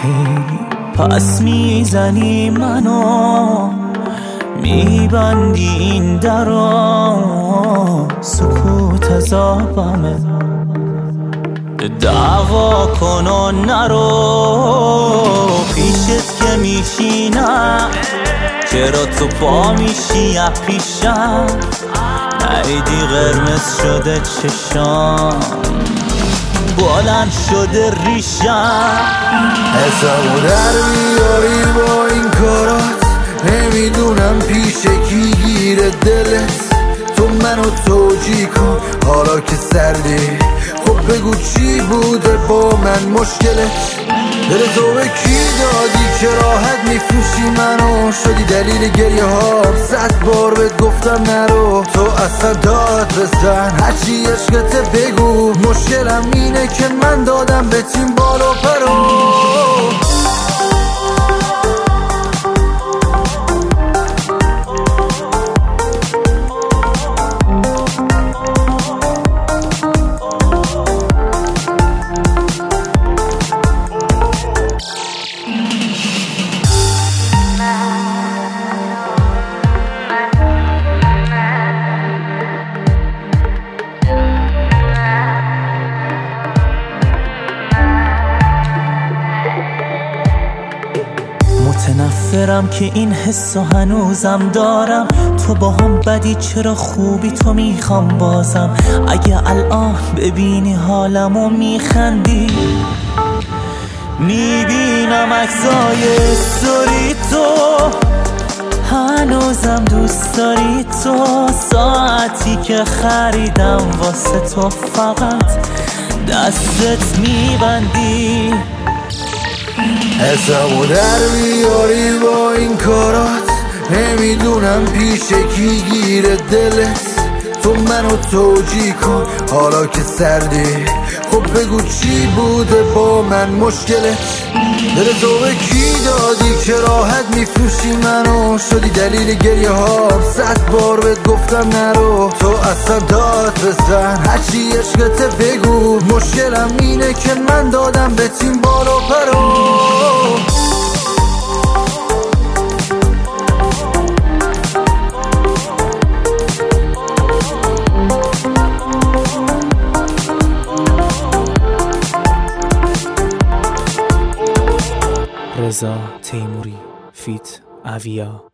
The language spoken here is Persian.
پس میزنی منو میبندی این درا، سکوت عذابمه، دعوا کن و نرو پیشت که میشینم، چرا تو پا میشی پیشم، نیدی قرمز شده چشام، بلند شده ریشم. حسابو در بیاری با این کارات، نمیدونم پیش کی گیره دلت، تو منو توجیه کن حالا که سردی، خب بگو چی بوده با من مشکلت، دل تو به کی دادی که راحت میفروشی منو، شدی دلیل گریه ها، 100 بار بهت گفتم نرو، تو اصلا داد بزن هرچی عشقته بگو، مشکلم اینه که من دادم به تیم بال و پرو. متنفرم که این حسو هنوزم دارم، تو با هم بدی چرا خوبی تو میخوام بازم، اگه الان ببینی حالمو میخندی، میبینم عکسای استوری تو، هنوزم دوست داری تو، ساعتی که خریدم واسه تو فقط دستت میبندی. حسابو در بیاری با این کارات، نمیدونم پیش کی گیره دلت، تو منو توجیه کن حالا که سردی، خب بگو چی بوده با من مشکلت، دل تو به کی دادی که راحت میفروشی منو، شدی دلیل گریه ها، 100 بار بهت گفتم نرو، تو اصلا داد بزن هرچی عشقته بگو، مشکلم اینه که من دادم به تیم بال و پرو. رضا تیموری فیت اویا.